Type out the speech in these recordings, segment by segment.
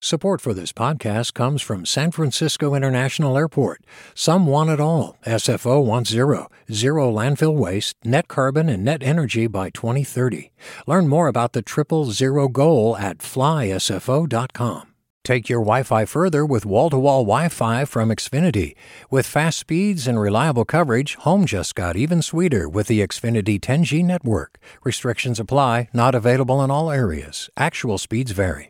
Support for this podcast comes from San Francisco International Airport. Some want it all. SFO wants zero landfill waste, net carbon, and net energy by 2030. Learn more about the 000 goal at flysfo.com. Take your Wi-Fi further with wall-to-wall Wi-Fi from Xfinity. With fast speeds and reliable coverage, home just got even sweeter with the Xfinity 10G network. Restrictions apply, not available in all areas. Actual speeds vary.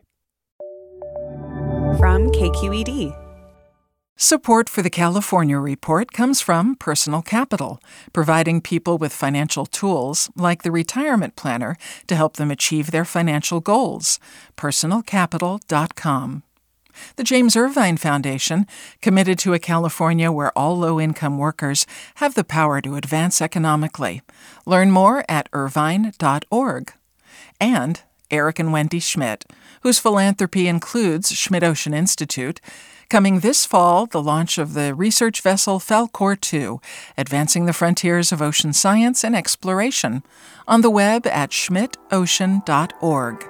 From KQED. Support for the California Report comes from Personal Capital, providing people with financial tools like the retirement planner to help them achieve their financial goals. PersonalCapital.com. The James Irvine Foundation, committed to a California where all low-income workers have the power to advance economically. Learn more at irvine.org. And Eric and Wendy Schmidt, whose philanthropy includes Schmidt Ocean Institute. Coming this fall, the launch of the research vessel Falkor 2, advancing the frontiers of ocean science and exploration. On the web at schmidtocean.org.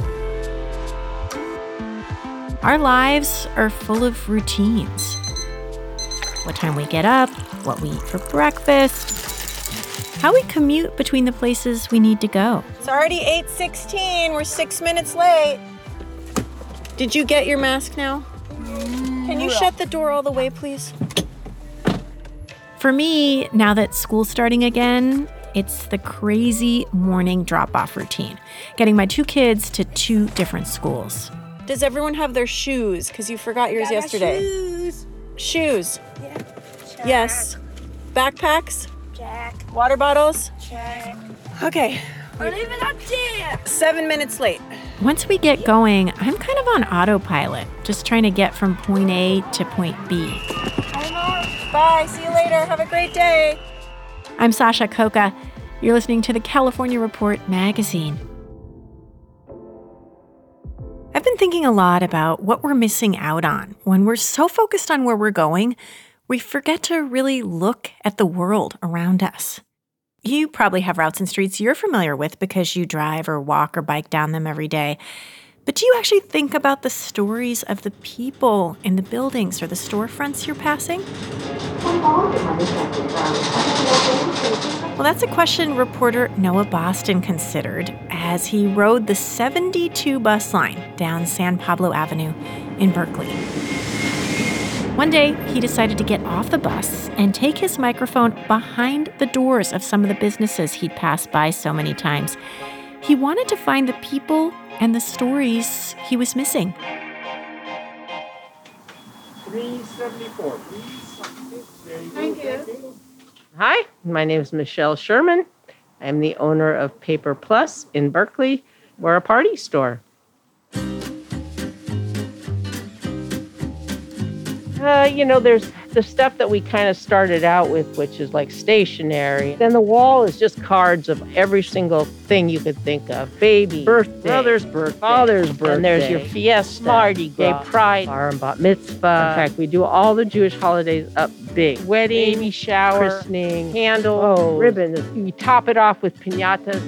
Our lives are full of routines. What time we get up, what we eat for breakfast, how we commute between the places we need to go. It's already 8:16. We're 6 minutes late. Did you get your mask now? Can you shut the door all the way, please? For me, now that school's starting again, it's the crazy morning drop-off routine, getting my two kids to two different schools. Does everyone have their shoes? Because you forgot yours yesterday. Shoes. Yeah. Check. Yes. Backpacks? Check. Water bottles? Check. Okay. We're leaving up there. 7 minutes late. Once we get going, I'm kind of on autopilot, just trying to get from point A to point B. Bye. See you later. Have a great day. I'm Sasha Khokha. You're listening to the California Report magazine. I've been thinking a lot about what we're missing out on. When we're so focused on where we're going, we forget to really look at the world around us. You probably have routes and streets you're familiar with because you drive or walk or bike down them every day. But do you actually think about the stories of the people in the buildings or the storefronts you're passing? Well, that's a question reporter Noah Boston considered as he rode the 72 bus line down San Pablo Avenue in Berkeley. One day, he decided to get off the bus and take his microphone behind the doors of some of the businesses he'd passed by so many times. He wanted to find the people and the stories he was missing. 374, please. Thank you. Hi, my name is Michelle Sherman. I'm the owner of Paper Plus in Berkeley. We're a party store. There's the stuff that we kind of started out with, which is like stationery. Then the wall is just cards of every single thing you could think of. Baby, birthday, brother's birthday, father's birthday. And there's your fiesta, Mardi Gras, Gay Pride, bar and bat mitzvah. In fact, we do all the Jewish holidays up big. Wedding, baby shower, christening, candles, ribbons. We top it off with piñatas.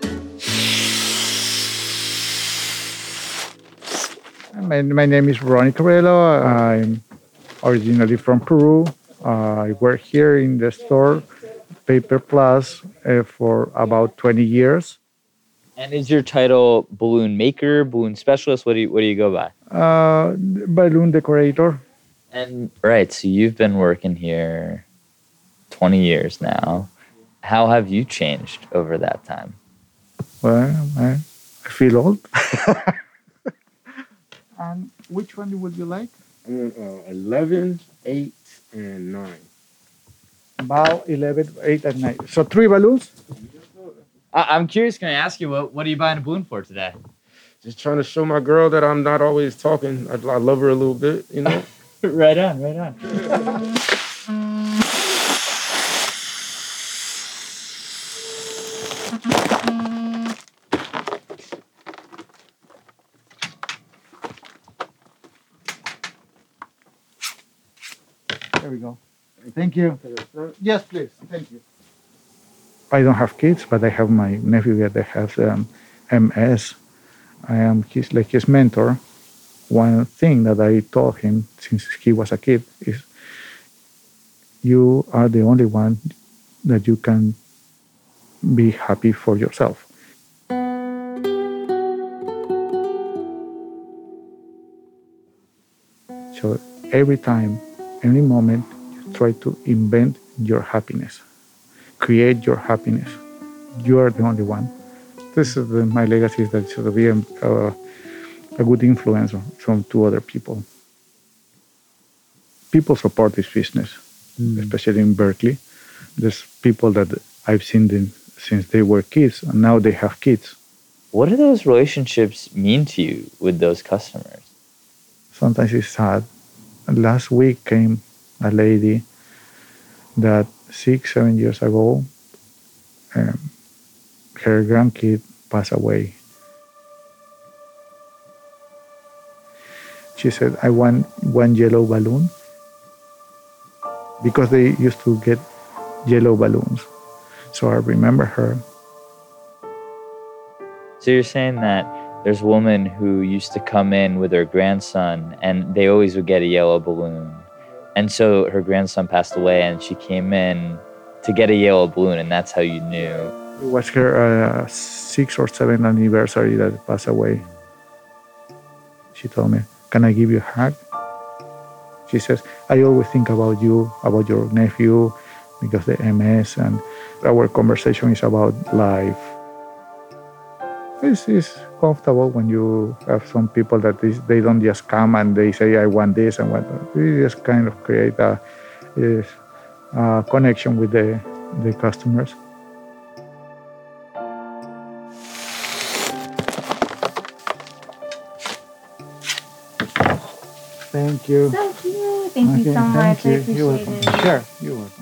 My name is Ronnie Torello. I'm originally from Peru. I work here in the store, Paper Plus, for about 20 years. And is your title balloon maker, balloon specialist? What do you go by? Balloon decorator. And right, so you've been working here 20 years now. How have you changed over that time? Well, I feel old. And which one would you like? 11, 8, and 9. About 11, 8, and 9. So 3 balloons? I'm curious, can I ask you, what are you buying a balloon for today? Just trying to show my girl that I'm not always talking. I love her a little bit, you know? Right on. There we go. Thank you. Yes, please. Thank you. I don't have kids, but I have my nephew that has MS. I am his mentor. one thing that I told him since he was a kid is, you are the only one that you can be happy for yourself. So every time, every moment, you try to invent your happiness, create your happiness. You are the only one. This is my legacy, is that should be a good influence from two other people. People support this business, especially in Berkeley. There's people that I've seen them since they were kids, and now they have kids. What do those relationships mean to you with those customers? Sometimes it's sad. Last week came a lady that 6-7 years ago, her grandkid passed away. She said, I want one yellow balloon, because they used to get yellow balloons. So I remember her. So you're saying that there's a woman who used to come in with her grandson and they always would get a yellow balloon. And so her grandson passed away and she came in to get a yellow balloon, and that's how you knew. It was her 6th or 7th anniversary that passed away. She told me, can I give you a hug? She says, I always think about you, about your nephew, because the MS, and our conversation is about life. It's comfortable when you have some people that they don't just come and they say, I want this and want that. We just kind of create a connection with the customers. Thank you. Thank you. Thank you so much. I appreciate You're welcome. it. Sure, you're welcome.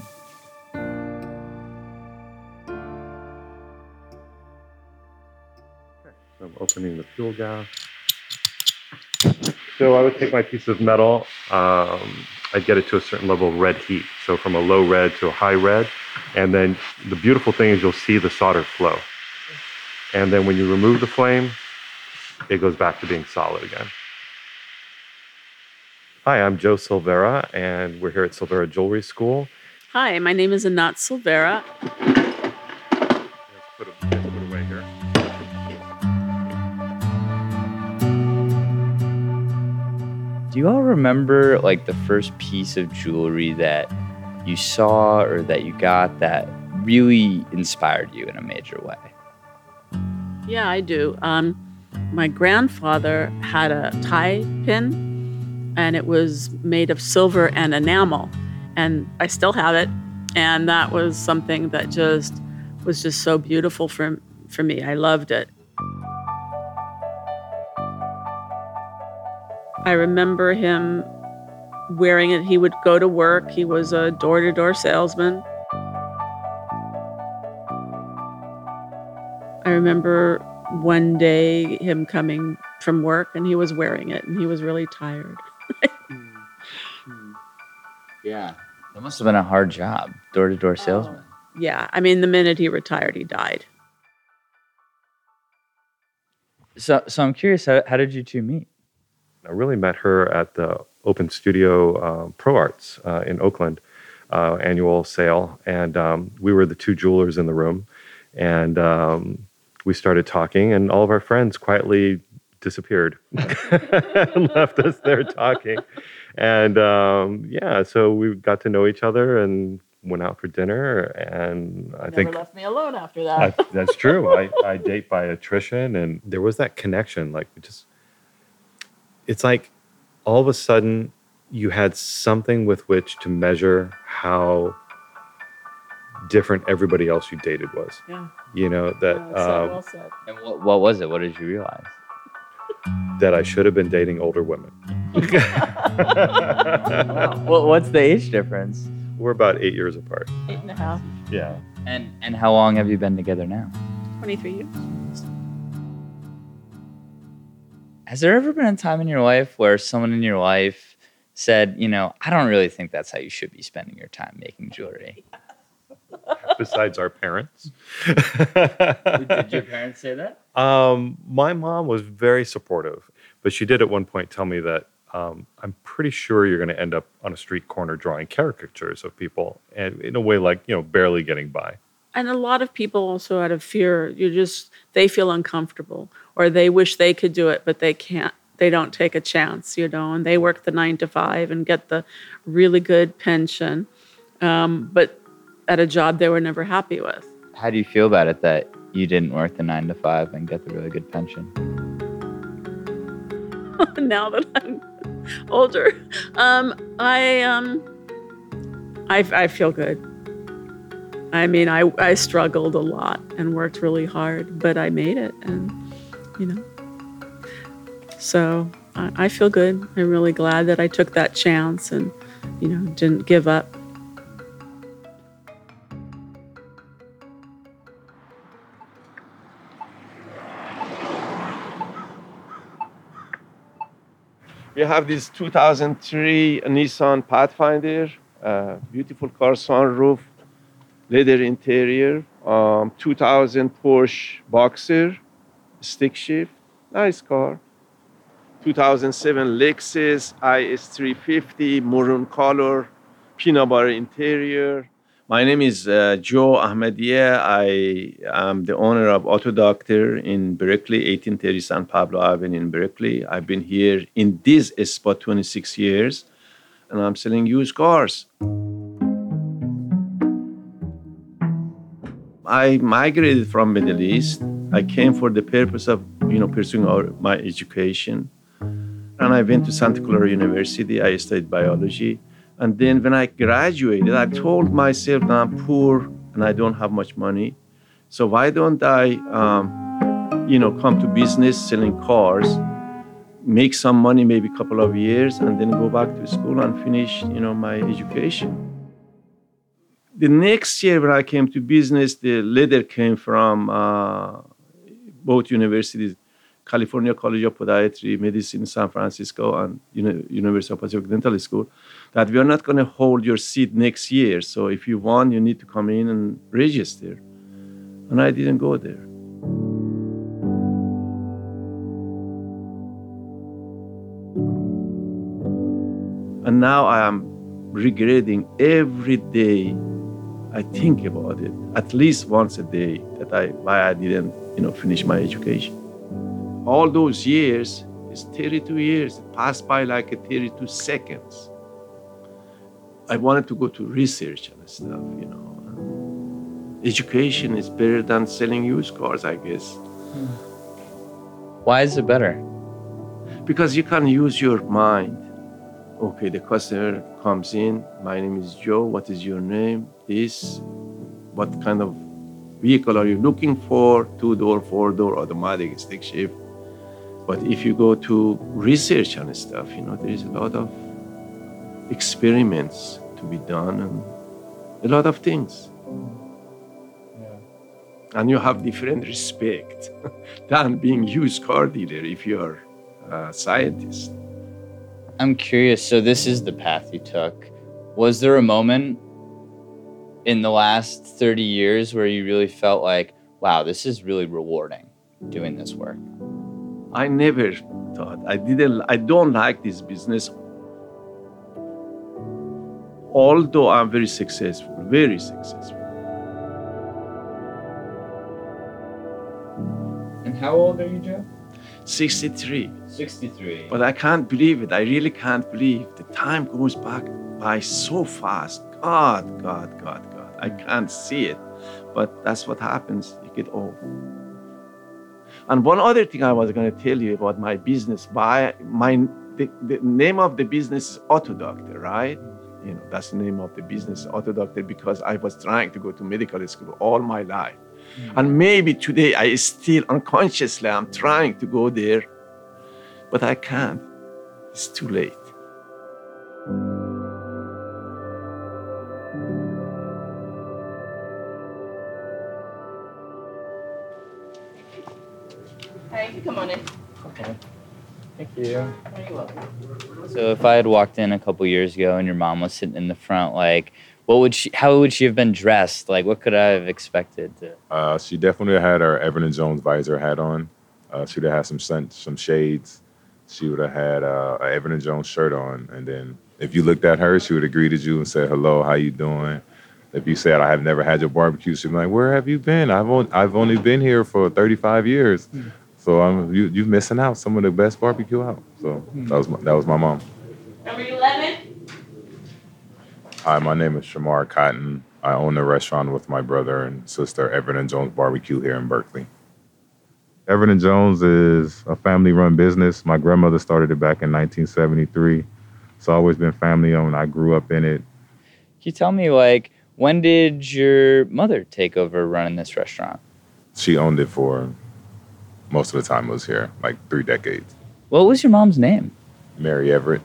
I'm opening the fuel gas. So I would take my piece of metal, I'd get it to a certain level of red heat. So from a low red to a high red. And then the beautiful thing is you'll see the solder flow. And then when you remove the flame, it goes back to being solid again. Hi, I'm Joe Silvera, and we're here at Silvera Jewelry School. Hi, my name is Anat Silvera. Let's put it away here. Do you all remember like the first piece of jewelry that you saw or that you got that really inspired you in a major way? Yeah, I do. My grandfather had a tie pin, and it was made of silver and enamel, and I still have it. And that was something that was just so beautiful for me. I loved it. I remember him wearing it. He would go to work. He was a door-to-door salesman. I remember one day him coming from work and he was wearing it and he was really tired. Yeah. That must have been a hard job, door-to-door salesman. Yeah. I mean, the minute he retired, he died. So I'm curious, how did you two meet? I really met her at the Open Studio Pro Arts in Oakland annual sale. And we were the two jewelers in the room. And we started talking, and all of our friends quietly disappeared and left us there talking. And so we got to know each other and went out for dinner. And I think never left me alone after that. that's true. I date by attrition, and there was that connection. Like it's like all of a sudden you had something with which to measure how different everybody else you dated was. Yeah. You know, that well said. And what was it? What did you realize? that I should have been dating older women. Well, what's the age difference? We're about 8 years apart. 8.5. Yeah. And how long have you been together now? 23 years. Has there ever been a time in your life where someone in your life said, you know, I don't really think that's how you should be spending your time making jewelry? Besides our parents. Did your parents say that? My mom was very supportive, But she did at one point tell me that I'm pretty sure you're going to end up on a street corner drawing caricatures of people, and in a way like, barely getting by. And a lot of people also out of fear, they feel uncomfortable, or they wish they could do it, but they can't. They don't take a chance, and they work the 9 to 5 and get the really good pension, but at a job they were never happy with. How do you feel about it that you didn't work the 9 to 5 and get the really good pension? Now that I'm older, I feel good. I mean, I struggled a lot and worked really hard, but I made it, and so I feel good. I'm really glad that I took that chance and didn't give up. We have this 2003 Nissan Pathfinder, beautiful car, sunroof, leather interior, 2000 Porsche Boxer, stick shift, nice car. 2007 Lexus IS350, maroon color, peanut butter interior. My name is Joe Ahmadiyeh. I am the owner of Auto Doctor in Berkeley, 1830 San Pablo Avenue in Berkeley. I've been here in this spot 26 years, and I'm selling used cars. I migrated from Middle East. I came for the purpose of, pursuing my education. And I went to Santa Clara University. I studied biology. And then when I graduated, I told myself that I'm poor and I don't have much money. So why don't I, come to business selling cars, make some money, maybe a couple of years, and then go back to school and finish, my education. The next year when I came to business, the letter came from both universities, California College of Podiatry, Medicine in San Francisco, and University of Pacific Dental School, that we are not going to hold your seat next year. So if you want, you need to come in and register. And I didn't go there. And now I am regretting every day I think about it, at least once a day, why I didn't, finish my education. All those years, it's 32 years. It passed by like 32 seconds. I wanted to go to research and stuff, Education is better than selling used cars, I guess. Why is it better? Because you can use your mind. Okay, the customer comes in. My name is Joe. What is your name? What kind of vehicle are you looking for? 2-door, 4-door, automatic, stick shift. But if you go to research and stuff, there is a lot of experiments to be done and a lot of things. Yeah. And you have different respect than being used car dealer if you're a scientist. I'm curious, so this is the path you took. Was there a moment in the last 30 years where you really felt like, wow, this is really rewarding doing this work? I never thought. I don't like this business. Although I'm very successful. And how old are you, Joe? 63. 63. But I can't believe it. I really can't believe. The time goes by so fast. God. I can't see it. But that's what happens. You get old. And one other thing I was going to tell you about my business. The name of the business is Auto Doctor, right? That's the name of the business, Auto Doctor, because I was trying to go to medical school all my life. And maybe today I still unconsciously I'm trying to go there, but I can't. It's too late. Hey, come on in. Okay. Thank you. You're welcome. So if I had walked in a couple years ago and your mom was sitting in the front, how would she have been dressed? What could I have expected? She definitely had her Everton Jones visor hat on. She'd have had some shades, she would have had a Evan and Jones shirt on. And then if you looked at her, she would have greeted you and said, hello, how you doing? If you said, I have never had your barbecue, she'd be like, where have you been? I've only been here for 35 years. So you're missing out some of the best barbecue out. So that was my mom. Number 11. Hi, my name is Shamar Cotton. I own a restaurant with my brother and sister, Everett and Jones Barbecue here in Berkeley. Everett and Jones is a family-run business. My grandmother started it back in 1973. It's always been family-owned. I grew up in it. Can you tell me, like, when did your mother take over running this restaurant? She owned it for most of the time I was here, like 3 decades. What was your mom's name? Mary Everett.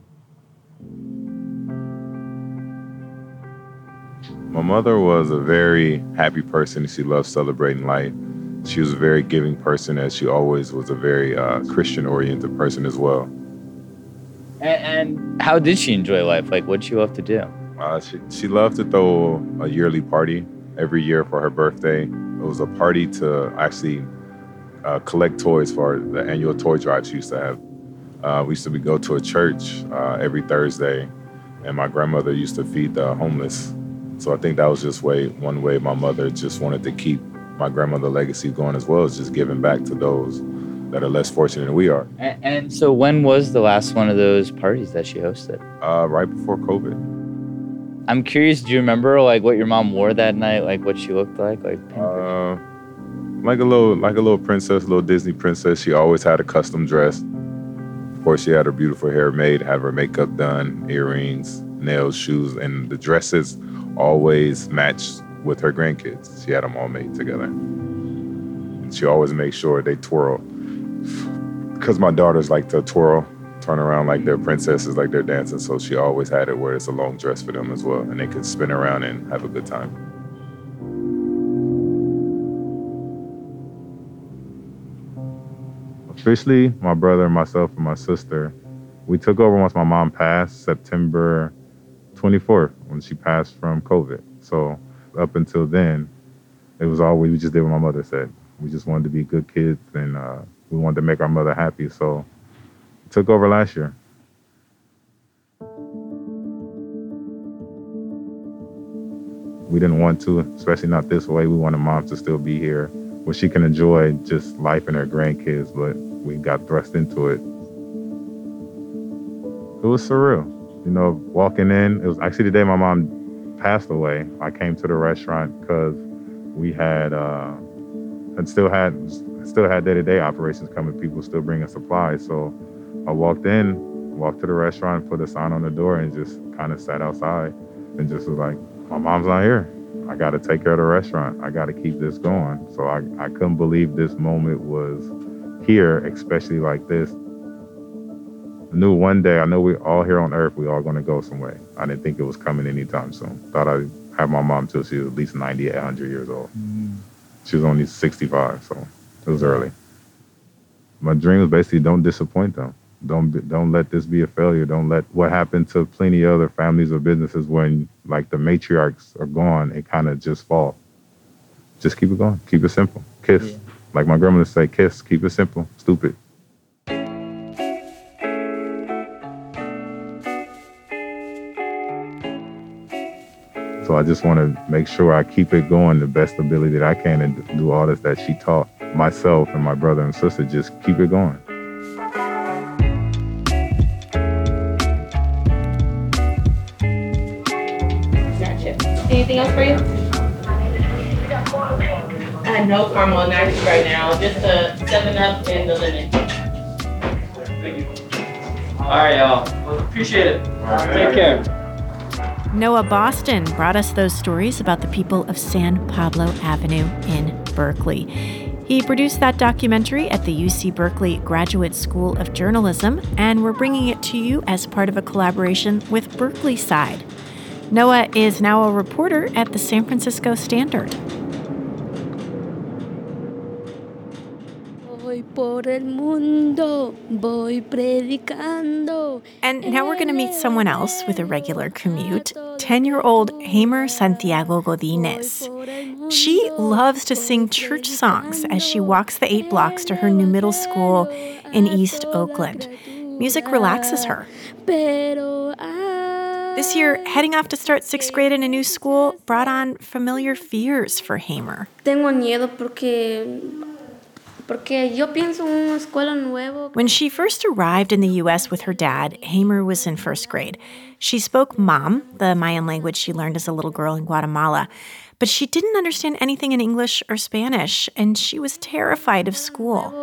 My mother was a very happy person. She loved celebrating life. She was a very giving person, as she always was a very Christian-oriented person as well. And how did she enjoy life? Like, what did she love to do? She loved to throw a yearly party every year for her birthday. It was a party to actually collect toys for the annual toy drive she used to have. We used to go to a church every Thursday, and my grandmother used to feed the homeless. So I think that was just one way my mother just wanted to keep my grandmother's legacy going, as well as just giving back to those that are less fortunate than we are. And so when was the last one of those parties that she hosted? Right before COVID. I'm curious, do you remember like what your mom wore that night, like what she looked like? Like a little princess, a little Disney princess. She always had a custom dress. Of course, she had her beautiful hair made, had her makeup done, earrings, nails, shoes, and the dresses always matched with her grandkids. She had them all made together. And she always made sure they twirl. Because my daughters like to twirl, turn around like they're princesses, like they're dancing. So she always had it where it's a long dress for them as well. And they can spin around and have a good time. Officially, my brother, myself, and my sister, we took over once my mom passed, September 24th, when she passed from COVID. So up until then, it was always, we just did what my mother said. We just wanted to be good kids, and we wanted to make our mother happy. So we took over last year. We didn't want to, especially not this way. We wanted mom to still be here where she can enjoy just life and her grandkids, but we got thrust into it. It was surreal. You know, walking in, it was actually the day my mom passed away. I came to the restaurant because we had, still had day-to-day operations coming. People still bringing supplies. So I walked to the restaurant, put a sign on the door, and just kind of sat outside and just was like, my mom's not here. I got to take care of the restaurant. I got to keep this going. So I couldn't believe this moment was here, especially like this. I knew one day, I know we all here on earth, we all going to go somewhere. I didn't think it was coming anytime soon. Thought I'd have my mom till she was at least 98, 100 years old. Mm-hmm. She was only 65, so it was early. My dream was basically don't disappoint them. Don't let this be a failure. Don't let what happened to plenty of other families or businesses when like the matriarchs are gone, it kind of just fall. Just keep it going. Keep it simple. Kiss. Yeah. Like my grandmother say, kiss. Keep it simple. Stupid. So I just want to make sure I keep it going the best ability that I can and do all this that she taught myself and my brother and sister. Just keep it going. Anything else for you? No caramel and ice right now, just a 7-Up and the lemon. Thank you. All right, y'all. Well, appreciate it. Take care. Noah Boston brought us those stories about the people of San Pablo Avenue in Berkeley. He produced that documentary at the UC Berkeley Graduate School of Journalism, and we're bringing it to you as part of a collaboration with Berkeley Side. Noah is now a reporter at the San Francisco Standard. And now we're going to meet someone else with a regular commute, 10-year-old Hamer Santiago Godinez. She loves to sing church songs as she walks the 8 blocks to her new middle school in East Oakland. Music relaxes her. This year, heading off to start 6th grade in a new school brought on familiar fears for Hamer. When she first arrived in the U.S. with her dad, Hamer was in 1st grade. She spoke Mam, the Mayan language she learned as a little girl in Guatemala, but she didn't understand anything in English or Spanish, and she was terrified of school.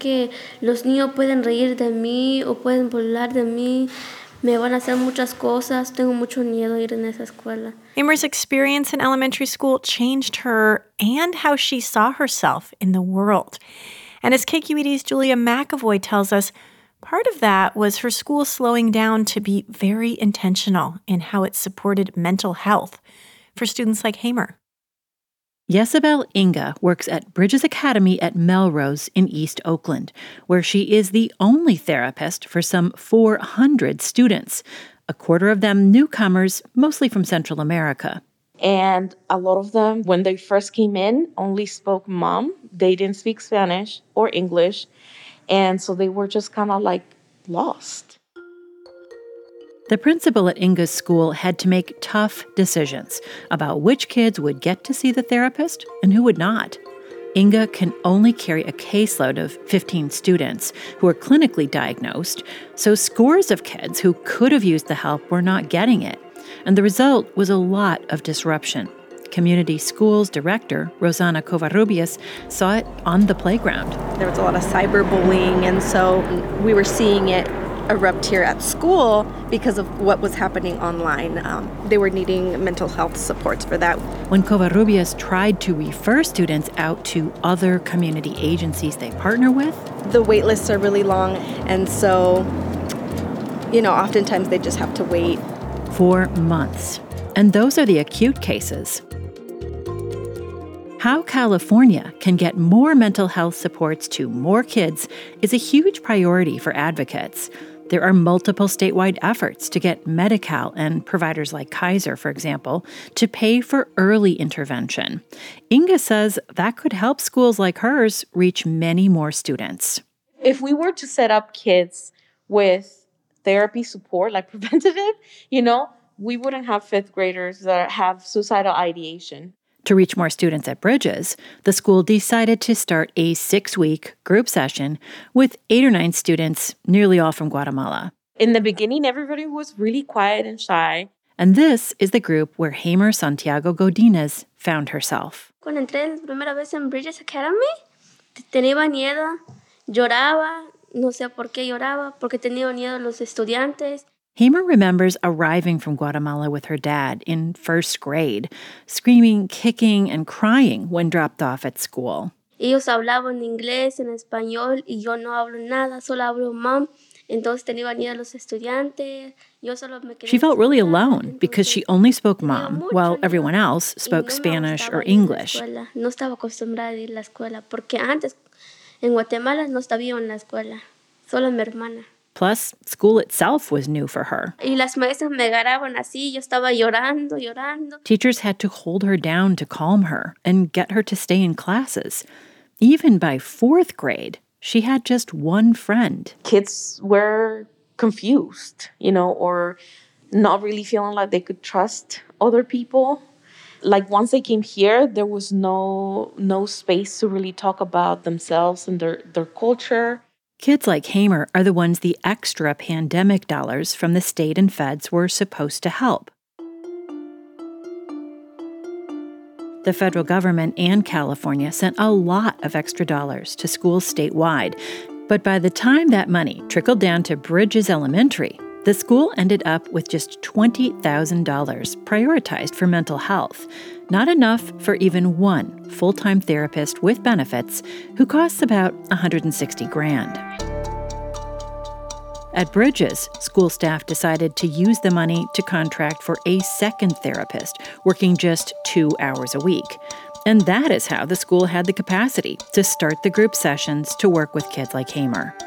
Hamer's experience in elementary school changed her and how she saw herself in the world. And as KQED's Julia McAvoy tells us, part of that was her school slowing down to be very intentional in how it supported mental health for students like Hamer. Yesabel Inga works at Bridges Academy at Melrose in East Oakland, where she is the only therapist for some 400 students, a quarter of them newcomers, mostly from Central America. And a lot of them, when they first came in, only spoke Mam. They didn't speak Spanish or English. And so they were just kind of like lost. The principal at Inga's school had to make tough decisions about which kids would get to see the therapist and who would not. Inga can only carry a caseload of 15 students who are clinically diagnosed, so scores of kids who could have used the help were not getting it. And the result was a lot of disruption. Community Schools Director Rosana Covarrubias saw it on the playground. There was a lot of cyberbullying, and so we were seeing it erupt here at school because of what was happening online. They were needing mental health supports for that. When Covarrubias tried to refer students out to other community agencies they partner with, the wait lists are really long, and so, oftentimes they just have to wait. For months. And those are the acute cases. How California can get more mental health supports to more kids is a huge priority for advocates. There are multiple statewide efforts to get Medi-Cal and providers like Kaiser, for example, to pay for early intervention. Inga says that could help schools like hers reach many more students. If we were to set up kids with therapy support, like preventative, we wouldn't have 5th graders that have suicidal ideation. To reach more students at Bridges, the school decided to start a 6-week group session with 8 or 9 students, nearly all from Guatemala. In the beginning, everybody was really quiet and shy. And this is the group where Hamer Santiago Godinez found herself. Cuando entré la primera vez en Bridges Academy, tenía miedo, lloraba, no sé por qué lloraba, porque tenía miedo a los estudiantes. Hamer remembers arriving from Guatemala with her dad in 1st grade, screaming, kicking, and crying when dropped off at school. Ellos hablaban inglés, en español, y yo no hablo nada, solo hablo Mam. Entonces tenía miedo a los estudiantes. She felt really alone because she only spoke Mam, while everyone else spoke Spanish or English. No estaba acostumbrada a ir a la escuela, porque antes en Guatemala no estaba en la escuela, solo mi hermana. Plus, school itself was new for her. Y las maestras me agarraban así, yo estaba llorando. Teachers had to hold her down to calm her and get her to stay in classes. Even by 4th grade, she had just one friend. Kids were confused, or not really feeling like they could trust other people. Like once they came here, there was no space to really talk about themselves and their culture. Kids like Hamer are the ones the extra pandemic dollars from the state and feds were supposed to help. The federal government and California sent a lot of extra dollars to schools statewide, but by the time that money trickled down to Bridges Elementary, the school ended up with just $20,000 prioritized for mental health, not enough for even one full-time therapist with benefits who costs about $160,000. At Bridges, school staff decided to use the money to contract for a second therapist, working just 2 hours a week. And that is how the school had the capacity to start the group sessions to work with kids like Hamer.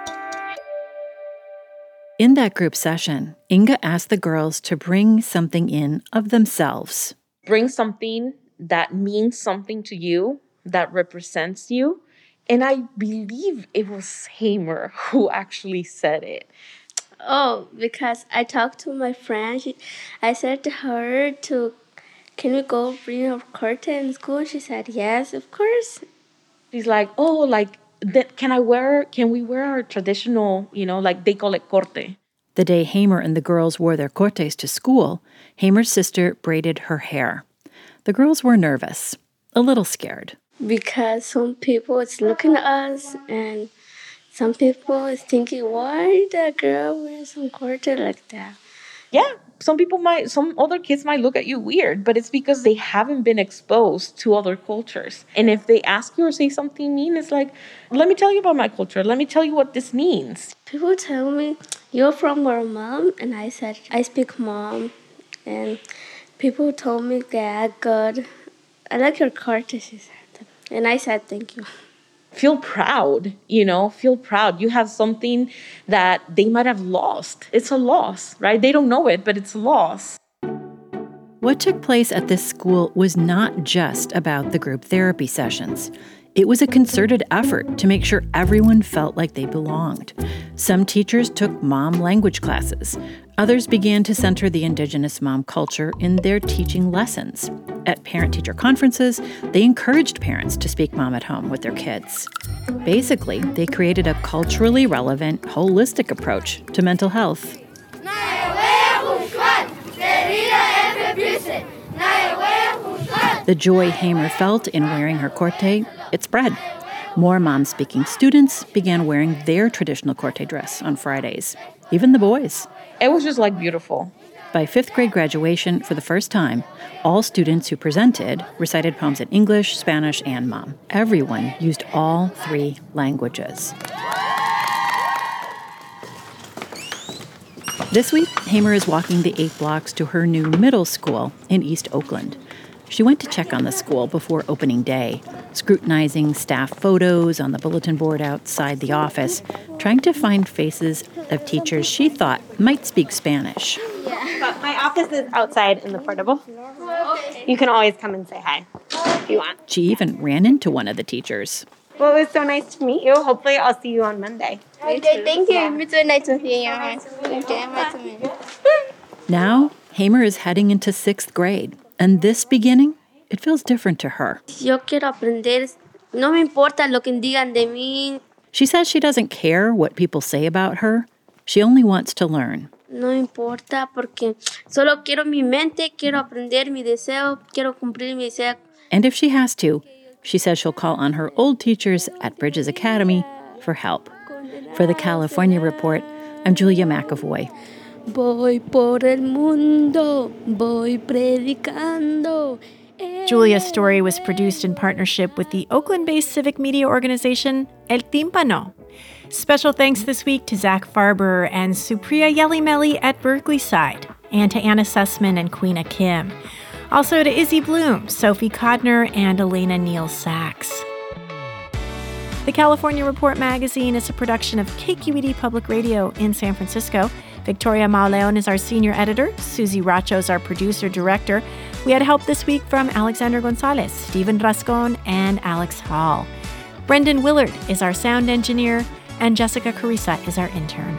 In that group session, Inga asked the girls to bring something in of themselves. Bring something that means something to you, that represents you. And I believe it was Hamer who actually said it. Oh, because I talked to my friend. I said to her can we go bring a curtain in school? She said, yes, of course. She's like, oh, like, can we wear our traditional, like they call it corte. The day Hamer and the girls wore their cortes to school, Hamer's sister braided her hair. The girls were nervous, a little scared. Because some people is looking at us, and some people is thinking, why the girl wears some corte like that? Yeah, some other kids might look at you weird, but it's because they haven't been exposed to other cultures. And if they ask you or say something mean, it's like, let me tell you about my culture. Let me tell you what this means. People tell me, you're from where, Mom? And I said, I speak Mom. And people told me, yeah, good. I like your corte, she said. And I said, thank you. Feel proud, feel proud. You have something that they might have lost. It's a loss, right? They don't know it, but it's a loss. What took place at this school was not just about the group therapy sessions. It was a concerted effort to make sure everyone felt like they belonged. Some teachers took mom language classes. Others began to center the indigenous mom culture in their teaching lessons. At parent-teacher conferences, they encouraged parents to speak mom at home with their kids. Basically, they created a culturally relevant, holistic approach to mental health. The joy Hamer felt in wearing her corte, it spread. More mom-speaking students began wearing their traditional corte dress on Fridays, even the boys. It was just beautiful. By fifth grade graduation, for the first time, all students who presented recited poems in English, Spanish, and Mom. Everyone used all three languages. This week, Hamer is walking the 8 blocks to her new middle school in East Oakland. She went to check on the school before opening day, scrutinizing staff photos on the bulletin board outside the office, trying to find faces of teachers she thought might speak Spanish. Yeah. But my office is outside in the portable. You can always come and say hi if you want. She even ran into one of the teachers. Well, it was so nice to meet you. Hopefully I'll see you on Monday. Okay, thank you. It's so nice to see you. Now, Hamer is heading into 6th grade. And this beginning, it feels different to her. Yo quiero aprender. No me importa lo que digan de mí. She says she doesn't care what people say about her. She only wants to learn. No importa porque solo quiero mi mente, quiero aprender mi deseo, quiero cumplir mi deseo. And if she has to, she says she'll call on her old teachers at Bridges Academy for help. For the California Report, I'm Julia McAvoy. Voy por el mundo, voy predicando. Julia's story was produced in partnership with the Oakland-based civic media organization El Tímpano. Special thanks this week to Zach Farber and Supriya Yelimelli at Berkeley Side, and to Anna Sussman and Queena Kim. Also to Izzy Bloom, Sophie Codner, and Elena Neal Sachs. The California Report magazine is a production of KQED Public Radio in San Francisco. Victoria Mauleon is our senior editor. Susie Racho is our producer-director. We had help this week from Alexander Gonzalez, Stephen Rascon, and Alex Hall. Brendan Willard is our sound engineer, and Jessica Carissa is our intern.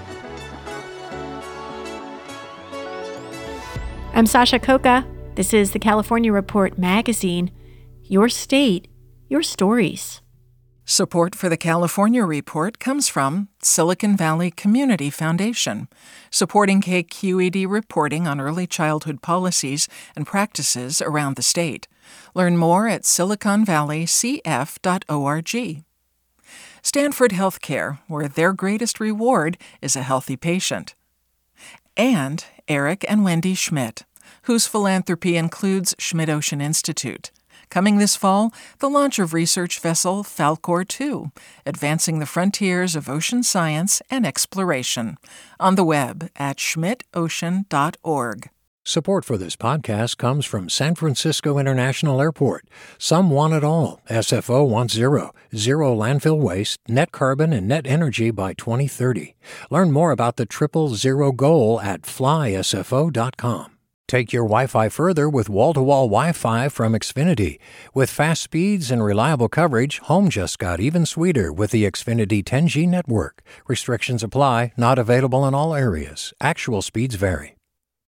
I'm Sasha Coca. This is the California Report magazine. Your state, your stories. Support for the California Report comes from Silicon Valley Community Foundation, supporting KQED reporting on early childhood policies and practices around the state. Learn more at siliconvalleycf.org. Stanford Healthcare, where their greatest reward is a healthy patient. And Eric and Wendy Schmidt, whose philanthropy includes Schmidt Ocean Institute. Coming this fall, the launch of research vessel Falkor 2, advancing the frontiers of ocean science and exploration. On the web at schmidtocean.org. Support for this podcast comes from San Francisco International Airport. Some want it all. SFO wants zero landfill waste, net carbon, and net energy by 2030. Learn more about the 000 goal at flysfo.com. Take your Wi-Fi further with wall-to-wall Wi-Fi from Xfinity. With fast speeds and reliable coverage, home just got even sweeter with the Xfinity 10G network. Restrictions apply, not available in all areas. Actual speeds vary.